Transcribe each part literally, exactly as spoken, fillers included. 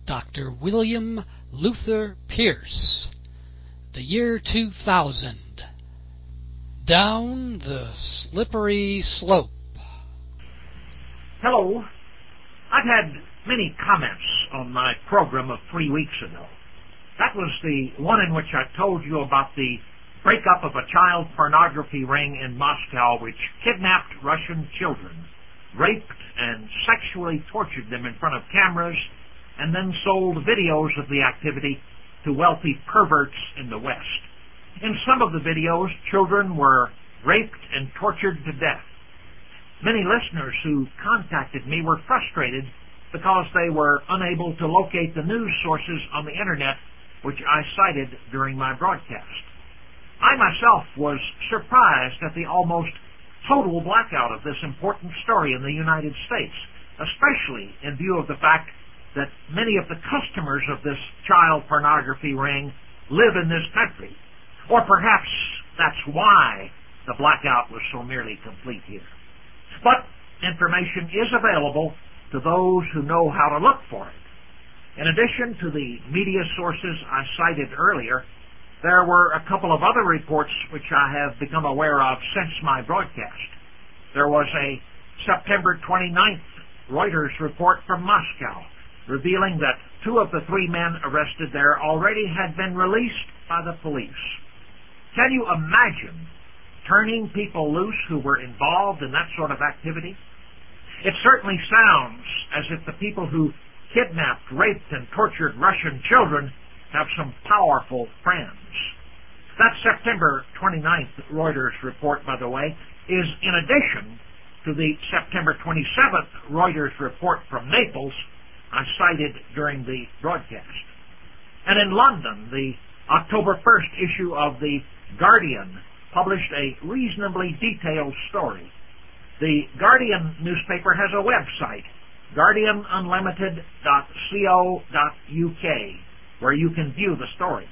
Doctor William Luther Pierce. The year two thousand. Down the Slippery Slope. Hello. I've had many comments on my program of three weeks ago. That was the one in which I told you about the breakup of a child pornography ring in Moscow which kidnapped Russian children, raped and sexually tortured them in front of cameras, and then sold videos of the activity to wealthy perverts in the West. In some of the videos, children were raped and tortured to death. Many listeners who contacted me were frustrated because they were unable to locate the news sources on the Internet which I cited during my broadcast. I myself was surprised at the almost total blackout of this important story in the United States, especially in view of the fact that many of the customers of this child pornography ring live in this country. Or perhaps that's why the blackout was so nearly complete here. But information is available to those who know how to look for it. In addition to the media sources I cited earlier, there were a couple of other reports which I have become aware of since my broadcast. There was a September twenty-ninth Reuters report from Moscow revealing that two of the three men arrested there already had been released by the police. Can you imagine turning people loose who were involved in that sort of activity? It certainly sounds as if the people who kidnapped, raped, and tortured Russian children have some powerful friends. That September twenty-ninth Reuters report, by the way, is in addition to the September twenty-seventh Reuters report from Naples I cited during the broadcast. And in London, the October first issue of The Guardian published a reasonably detailed story. The Guardian newspaper has a website, guardian unlimited dot co dot uk, where you can view the story.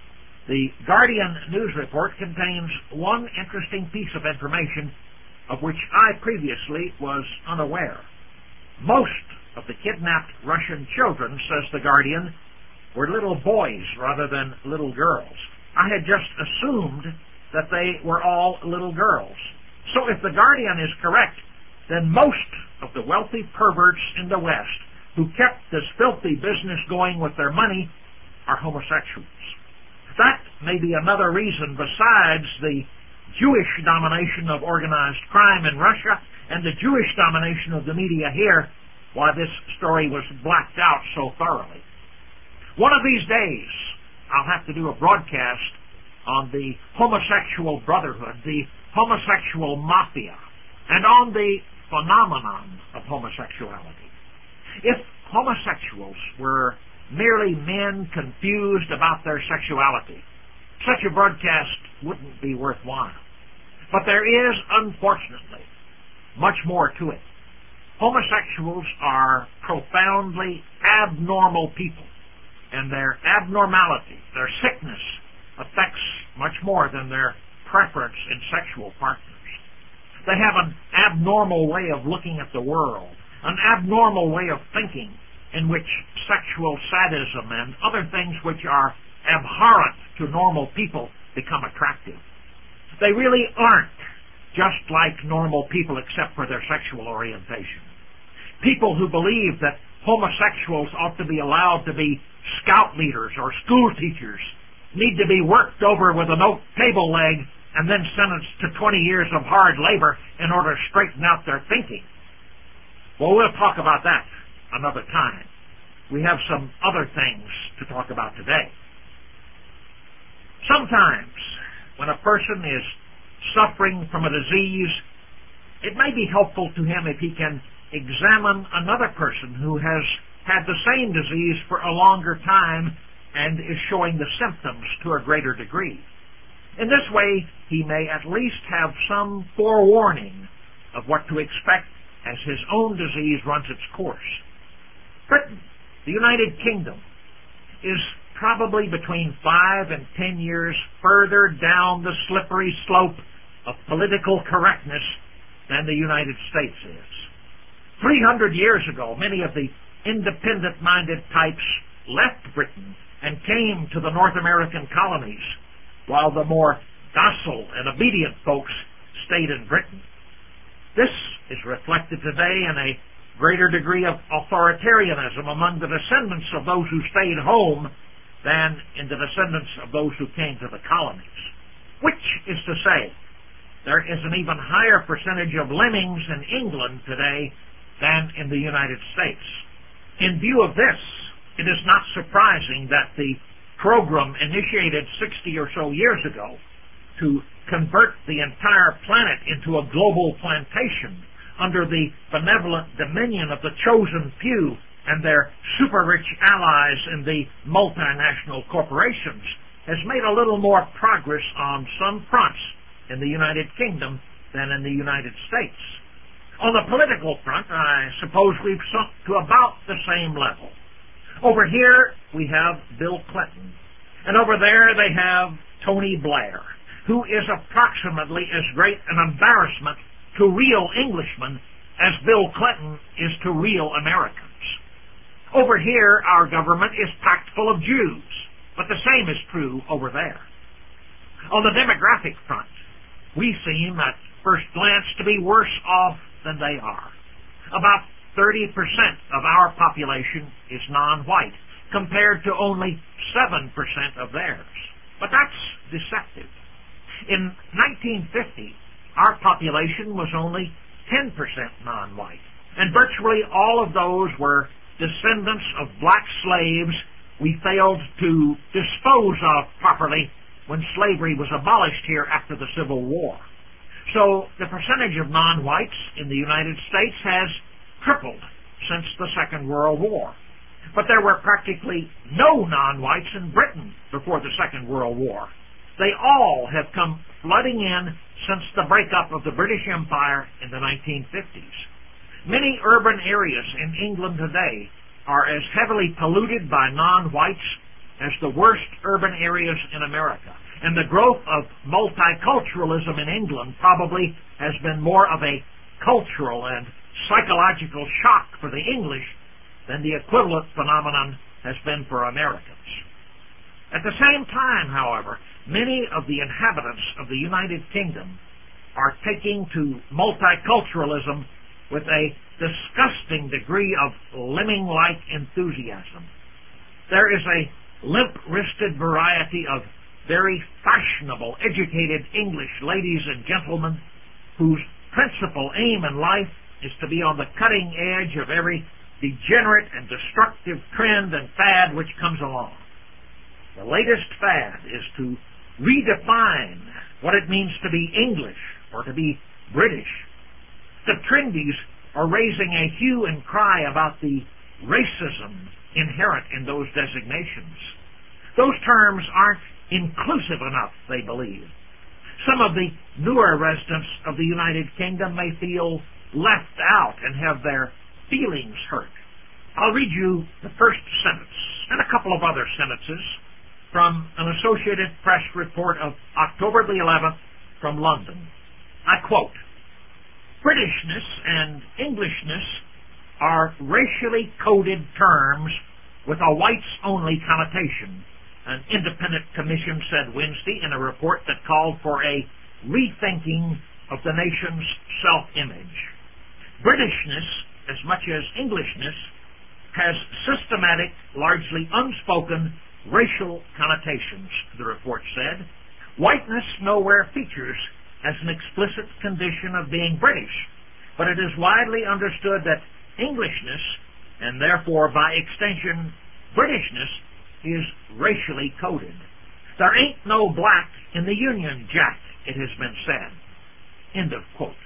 The Guardian news report contains one interesting piece of information of which I previously was unaware. Most of the kidnapped Russian children, says the Guardian, were little boys rather than little girls. I had just assumed that they were all little girls. So if the Guardian is correct, then most of the wealthy perverts in the West who kept this filthy business going with their money are homosexuals. That may be another reason besides the Jewish domination of organized crime in Russia and the Jewish domination of the media here why this story was blacked out so thoroughly. One of these days, I'll have to do a broadcast on the homosexual brotherhood, the homosexual mafia, and on the phenomenon of homosexuality. If homosexuals were merely men confused about their sexuality, such a broadcast wouldn't be worthwhile. But there is, unfortunately, much more to it. Homosexuals are profoundly abnormal people, and their abnormality, their sickness, affects much more than their preference in sexual partners. They have an abnormal way of looking at the world, an abnormal way of thinking in which sexual sadism and other things which are abhorrent to normal people become attractive. They really aren't just like normal people except for their sexual orientation. People who believe that homosexuals ought to be allowed to be scout leaders or school teachers need to be worked over with an oak table leg and then sentenced to twenty years of hard labor in order to straighten out their thinking. Well, we'll talk about that another time. We have some other things to talk about today. Sometimes, when a person is suffering from a disease, it may be helpful to him if he can examine another person who has had the same disease for a longer time and is showing the symptoms to a greater degree. In this way, he may at least have some forewarning of what to expect as his own disease runs its course. Britain, the United Kingdom, is probably between five and ten years further down the slippery slope of political correctness than the United States is. Three hundred years ago, many of the independent-minded types left Britain and came to the North American colonies, while the more docile and obedient folks stayed in Britain. This is reflected today in a greater degree of authoritarianism among the descendants of those who stayed home than in the descendants of those who came to the colonies. Which is to say, there is an even higher percentage of lemmings in England today than in the United States. In view of this, it is not surprising that the program initiated sixty or so years ago to convert the entire planet into a global plantation under the benevolent dominion of the chosen few and their super-rich allies in the multinational corporations has made a little more progress on some fronts in the United Kingdom than in the United States. On the political front, I suppose we've sunk to about the same level. Over here, we have Bill Clinton, and over there they have Tony Blair, who is approximately as great an embarrassment to real Englishmen as Bill Clinton is to real Americans. Over here, our government is packed full of Jews, but the same is true over there. On the demographic front, we seem at first glance to be worse off than they are. About thirty percent of our population is non-white, compared to only seven percent of theirs. But that's deceptive. In nineteen fifty, our population was only ten percent non-white, and virtually all of those were descendants of black slaves we failed to dispose of properly when slavery was abolished here after the Civil War. So the percentage of non-whites in the United States has tripled since the Second World War. But there were practically no non-whites in Britain before the Second World War. They all have come flooding in since the breakup of the British Empire in the nineteen fifties. Many urban areas in England today are as heavily polluted by non-whites as the worst urban areas in America. And the growth of multiculturalism in England probably has been more of a cultural and psychological shock for the English than the equivalent phenomenon has been for Americans. At the same time, however, many of the inhabitants of the United Kingdom are taking to multiculturalism with a disgusting degree of lemming-like enthusiasm. There is a limp-wristed variety of very fashionable, educated English ladies and gentlemen whose principal aim in life is to be on the cutting edge of every degenerate and destructive trend and fad which comes along. The latest fad is to redefine what it means to be English or to be British. The trendies are raising a hue and cry about the racism inherent in those designations. Those terms aren't inclusive enough, they believe. Some of the newer residents of the United Kingdom may feel left out and have their feelings hurt. I'll read you the first sentence and a couple of other sentences from an Associated Press report of October the eleventh from London. I quote, "Britishness and Englishness are racially coded terms with a whites-only connotation," an independent commission said Wednesday in a report that called for a rethinking of the nation's self-image. Britishness, as much as Englishness, has systematic, largely unspoken racial connotations, the report said. Whiteness nowhere features as an explicit condition of being British, but it is widely understood that Englishness, and therefore by extension Britishness, is racially coded. There ain't no black in the Union Jack, it has been said. End of quote.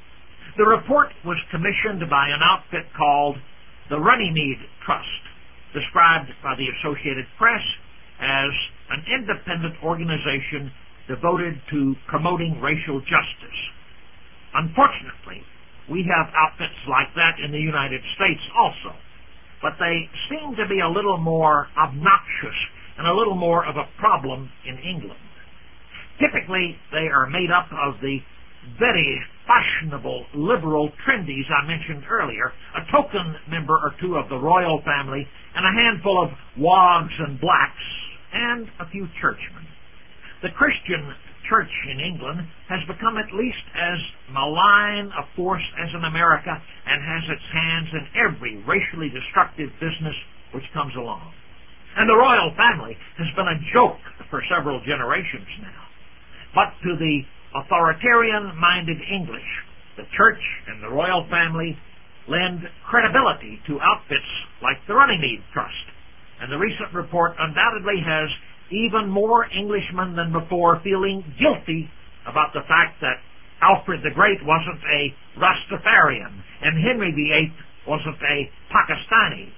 The report was commissioned by an outfit called the Runnymede Trust, described by the Associated Press as an independent organization devoted to promoting racial justice. Unfortunately, we have outfits like that in the United States also, but they seem to be a little more obnoxious and a little more of a problem in England. Typically, they are made up of the very fashionable, liberal trendies I mentioned earlier, a token member or two of the royal family, and a handful of wogs and blacks, and a few churchmen. The Christian church in England has become at least as malign a force as in America and has its hands in every racially destructive business which comes along. And the royal family has been a joke for several generations now. But to the authoritarian-minded English, the church and the royal family lend credibility to outfits like the Runnymede Trust. And the recent report undoubtedly has even more Englishmen than before feeling guilty about the fact that Alfred the Great wasn't a Rastafarian and Henry the Eighth wasn't a Pakistani.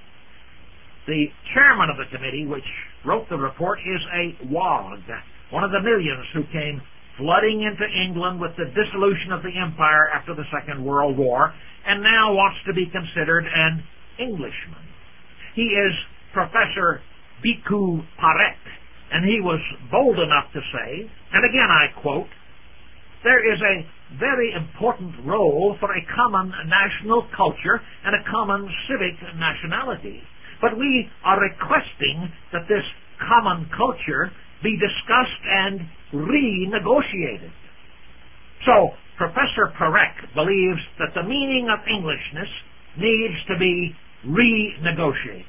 The chairman of the committee which wrote the report is a Wog, one of the millions who came flooding into England with the dissolution of the empire after the Second World War and now wants to be considered an Englishman. He is Professor Bhikkhu Parekh, and he was bold enough to say, and again I quote, "There is a very important role for a common national culture and a common civic nationality. But we are requesting that this common culture be discussed and renegotiated." So, Professor Parekh believes that the meaning of Englishness needs to be renegotiated.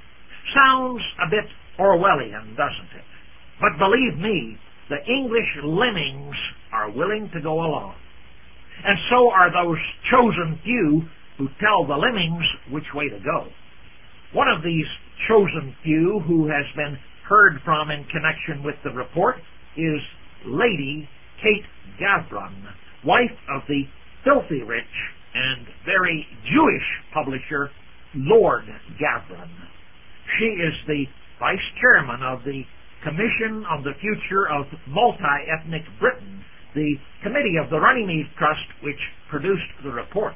Sounds a bit Orwellian, doesn't it? But believe me, the English lemmings are willing to go along. And so are those chosen few who tell the lemmings which way to go. One of these chosen few who has been heard from in connection with the report is Lady Kate Gavron, wife of the filthy rich and very Jewish publisher Lord Gavron. She is the vice chairman of the Commission on the Future of Multi-Ethnic Britain, the committee of the Runnymede Trust which produced the report.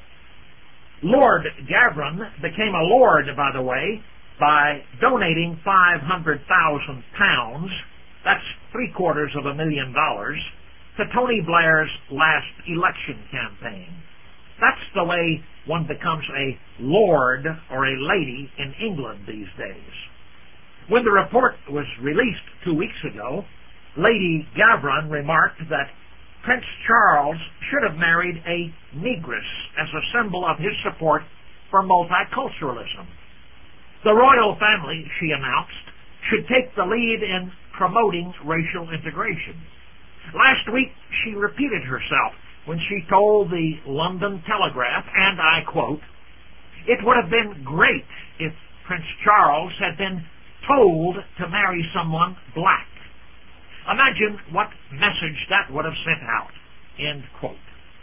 Lord Gavron became a lord, by the way, by donating five hundred thousand pounds, that's three quarters of a million dollars, to Tony Blair's last election campaign. That's the way one becomes a lord or a lady in England these days. When the report was released two weeks ago, Lady Gavron remarked that Prince Charles should have married a negress as a symbol of his support for multiculturalism. The royal family, she announced, should take the lead in promoting racial integration. Last week, she repeated herself when she told the London Telegraph, and I quote, "It would have been great if Prince Charles had been told to marry someone black." Imagine what message that would have sent out. End quote.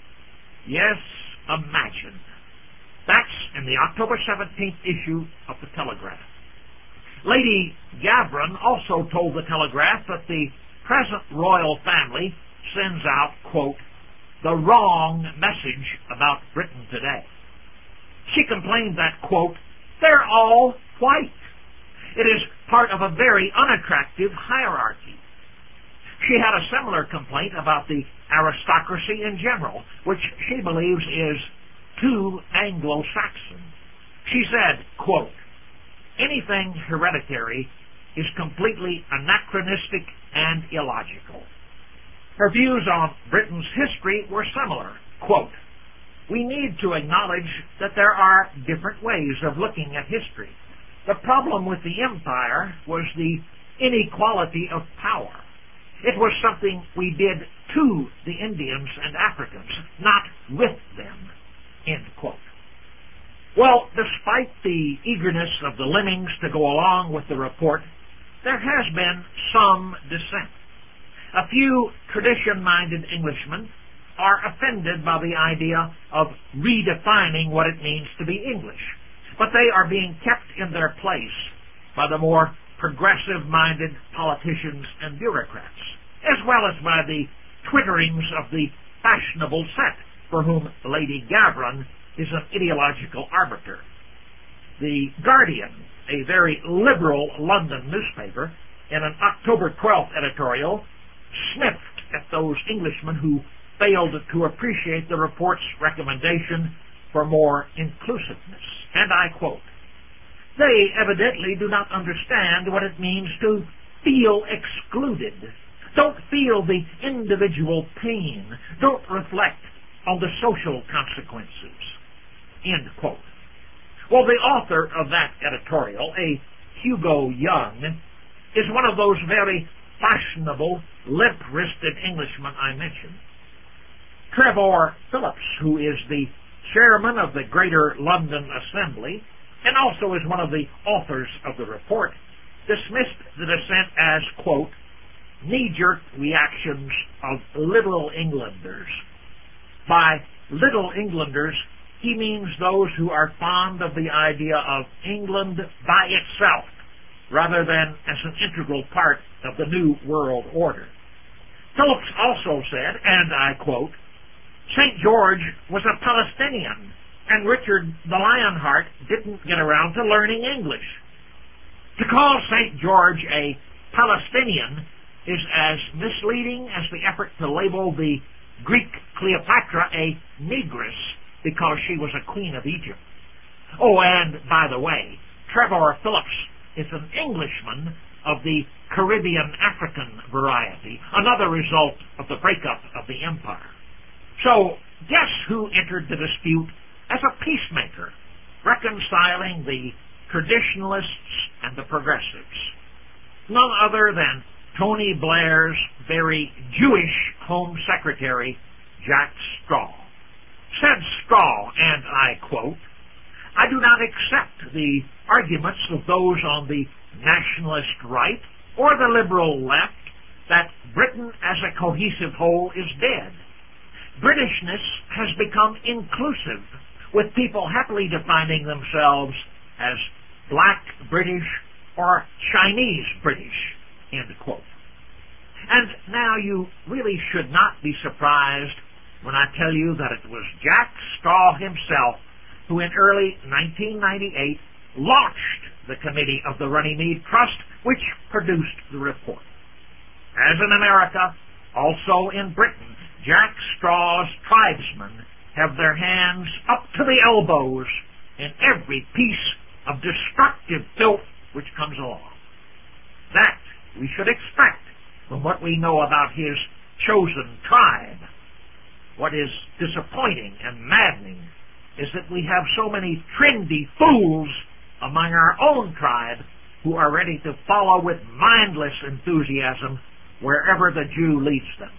Yes, imagine. That's in the October seventeenth issue of the Telegraph. Lady Gavron also told the Telegraph that the present royal family sends out, quote, "the wrong message about Britain today." She complained that, quote, "they're all white. It is part of a very unattractive hierarchy." She had a similar complaint about the aristocracy in general, which she believes is too Anglo-Saxon. She said, quote, "anything hereditary is completely anachronistic and illogical." Her views on Britain's history were similar. Quote, "We need to acknowledge that there are different ways of looking at history. The problem with the empire was the inequality of power. It was something we did to the Indians and Africans, not with them." End quote. Well, despite the eagerness of the lemmings to go along with the report, there has been some dissent. A few tradition-minded Englishmen are offended by the idea of redefining what it means to be English, but they are being kept in their place by the more progressive-minded politicians and bureaucrats, as well as by the twitterings of the fashionable set for whom Lady Gavron is an ideological arbiter. The Guardian, a very liberal London newspaper, in an October twelfth editorial, sniffed at those Englishmen who failed to appreciate the report's recommendation for more inclusiveness. And I quote, "They evidently do not understand what it means to feel excluded. Don't feel the individual pain. Don't reflect on the social consequences." End quote. Well, the author of that editorial, a Hugo Young, is one of those very fashionable, limp-wristed Englishmen I mentioned. Trevor Phillips, who is the chairman of the Greater London Assembly, and also is one of the authors of the report, dismissed the dissent as, quote, knee-jerk reactions of Little Englanders. By Little Englanders, he means those who are fond of the idea of England by itself, rather than as an integral part of the New World Order. Phillips also said, and I quote, "Saint George was a Palestinian, and Richard the Lionheart didn't get around to learning English. To call Saint George a Palestinian is as misleading as the effort to label the Greek Cleopatra a negress because she was a queen of Egypt. Oh, and by the way, Trevor Phillips is an Englishman of the Caribbean-African variety, another result of the breakup of the empire. So, guess who entered the dispute as a peacemaker, reconciling the traditionalists and the progressives? None other than Tony Blair's very Jewish Home Secretary, Jack Straw. Said Straw, and I quote, "I do not accept the arguments of those on the nationalist right or the liberal left that Britain as a cohesive whole is dead. Britishness has become inclusive, with people happily defining themselves as black British or Chinese British," end quote. And now you really should not be surprised when I tell you that it was Jack Straw himself who in early nineteen ninety-eight launched the committee of the Runnymede Trust, which produced the report. As in America, also in Britain, Jack Straw's tribesmen have their hands up to the elbows in every piece of destructive filth which comes along. That we should expect from what we know about his chosen tribe. What is disappointing and maddening is that we have so many trendy fools among our own tribe who are ready to follow with mindless enthusiasm wherever the Jew leads them.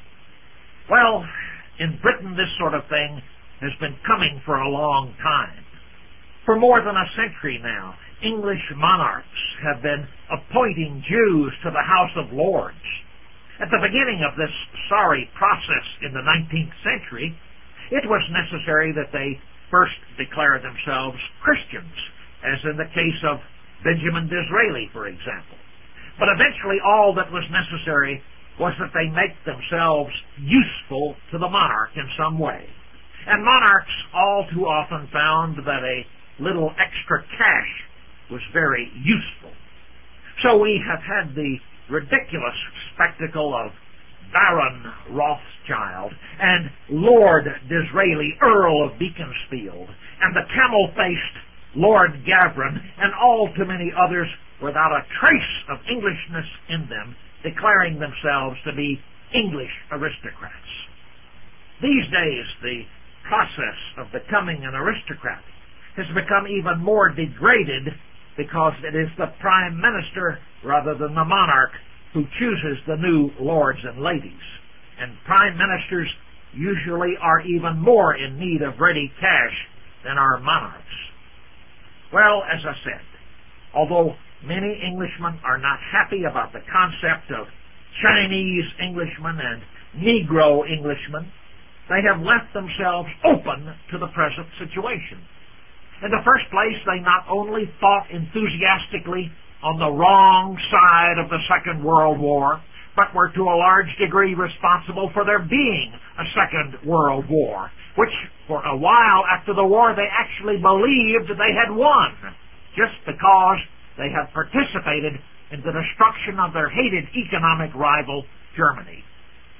Well, in Britain this sort of thing has been coming for a long time. For more than a century now, English monarchs have been appointing Jews to the House of Lords. At the beginning of this sorry process in the nineteenth century, it was necessary that they first declare themselves Christians, as in the case of Benjamin Disraeli, for example. But eventually all that was necessary was that they make themselves useful to the monarch in some way. And monarchs all too often found that a little extra cash was very useful. So we have had the ridiculous spectacle of Baron Rothschild and Lord Disraeli, Earl of Beaconsfield, and the camel-faced Lord Gavron, and all too many others without a trace of Englishness in them, declaring themselves to be English aristocrats. These days, the process of becoming an aristocrat has become even more degraded because it is the Prime Minister rather than the monarch who chooses the new lords and ladies. And Prime Ministers usually are even more in need of ready cash than our monarchs. Well, as I said, although many Englishmen are not happy about the concept of Chinese Englishmen and Negro Englishmen, they have left themselves open to the present situation. In the first place, they not only fought enthusiastically on the wrong side of the Second World War, but were to a large degree responsible for there being a Second World War, which for a while after the war they actually believed they had won, just because they had participated in the destruction of their hated economic rival, Germany.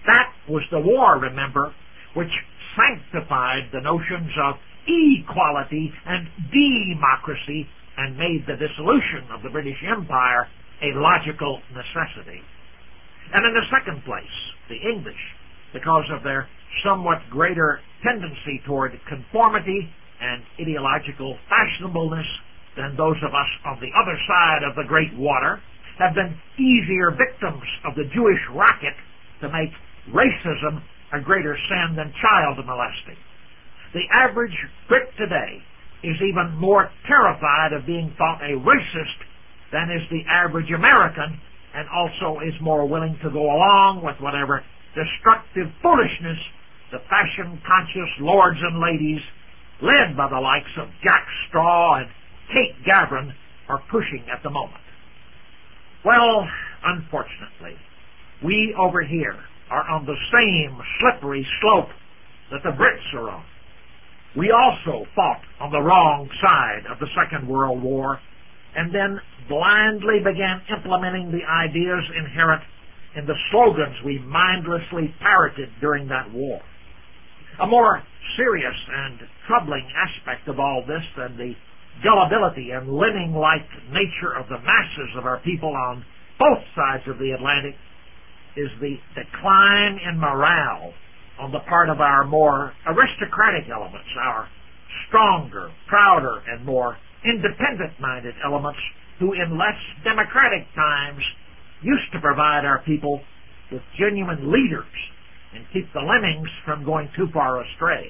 That was the war, remember, which sanctified the notions of equality and democracy and made the dissolution of the British Empire a logical necessity. And in the second place, the English, because of their somewhat greater tendency toward conformity and ideological fashionableness than those of us on the other side of the Great Water, have been easier victims of the Jewish racket to make racism a greater sin than child molesting. The average Brit today is even more terrified of being thought a racist than is the average American, and also is more willing to go along with whatever destructive foolishness the fashion-conscious lords and ladies, led by the likes of Jack Straw and Kate Gavran, are pushing at the moment. Well, unfortunately, we over here are on the same slippery slope that the Brits are on. We also fought on the wrong side of the Second World War and then blindly began implementing the ideas inherent in the slogans we mindlessly parroted during that war. A more serious and troubling aspect of all this than the gullibility and lemming-like nature of the masses of our people on both sides of the Atlantic is the decline in morale on the part of our more aristocratic elements, our stronger, prouder, and more independent-minded elements who in less democratic times used to provide our people with genuine leaders and keep the lemmings from going too far astray.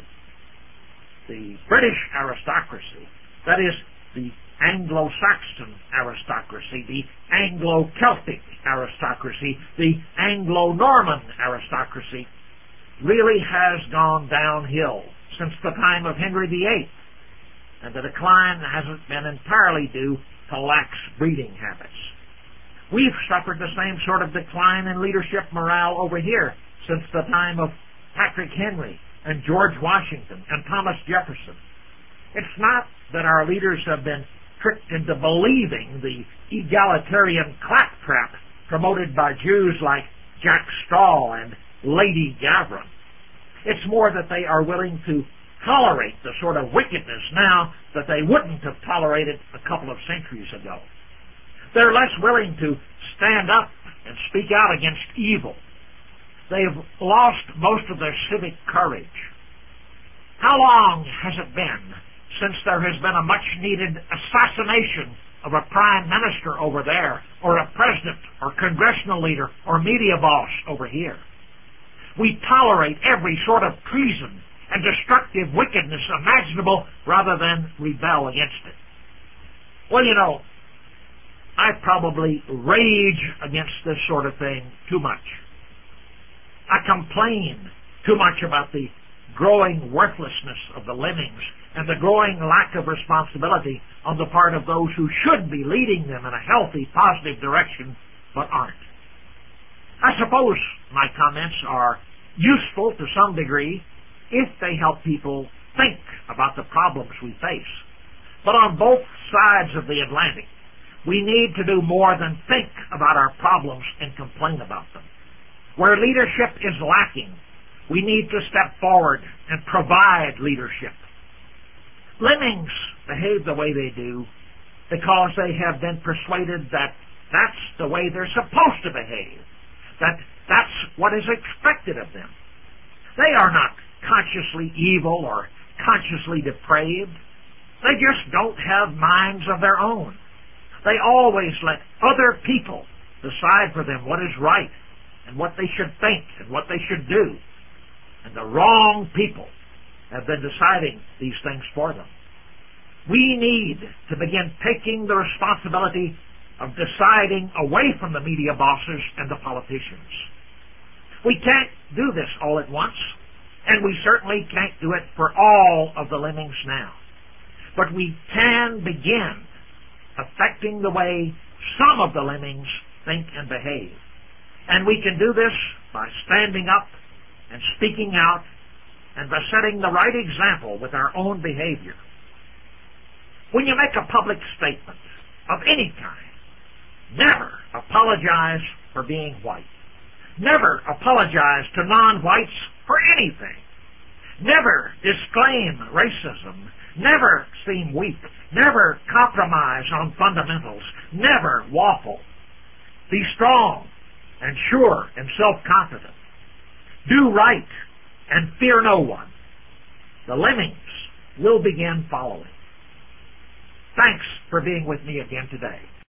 The British aristocracy, that is, the Anglo-Saxon aristocracy, the Anglo-Celtic aristocracy, the Anglo-Norman aristocracy, really has gone downhill since the time of Henry the Eighth, and the decline hasn't been entirely due to lax breeding habits. We've suffered the same sort of decline in leadership morale over here since the time of Patrick Henry and George Washington and Thomas Jefferson. It's not that our leaders have been tricked into believing the egalitarian claptrap promoted by Jews like Jack Straw and Lady Gavran. It's more that they are willing to tolerate the sort of wickedness now that they wouldn't have tolerated a couple of centuries ago. They're less willing to stand up and speak out against evil. They've lost most of their civic courage. How long has it been since there has been a much-needed assassination of a prime minister over there, or a president, or congressional leader, or media boss over here? We tolerate every sort of treason and destructive wickedness imaginable rather than rebel against it. Well, you know, I probably rage against this sort of thing too much. I complain too much about the growing worthlessness of the lemmings and the growing lack of responsibility on the part of those who should be leading them in a healthy, positive direction, but aren't. I suppose my comments are useful to some degree if they help people think about the problems we face. But on both sides of the Atlantic, we need to do more than think about our problems and complain about them. Where leadership is lacking, we need to step forward and provide leadership. Lemmings behave the way they do because they have been persuaded that that's the way they're supposed to behave, that that's what is expected of them. They are not consciously evil or consciously depraved. They just don't have minds of their own. They always let other people decide for them what is right and what they should think and what they should do. And the wrong people have been deciding these things for them. We need to begin taking the responsibility of deciding away from the media bosses and the politicians. We can't do this all at once, and we certainly can't do it for all of the lemmings now. But we can begin affecting the way some of the lemmings think and behave. And we can do this by standing up and speaking out and by setting the right example with our own behavior. When you make a public statement of any kind, never apologize for being white. Never apologize to non-whites for anything. Never disclaim racism. Never seem weak. Never compromise on fundamentals. Never waffle. Be strong and sure and self-confident. Do right and fear no one. The lemmings will begin following. Thanks for being with me again today.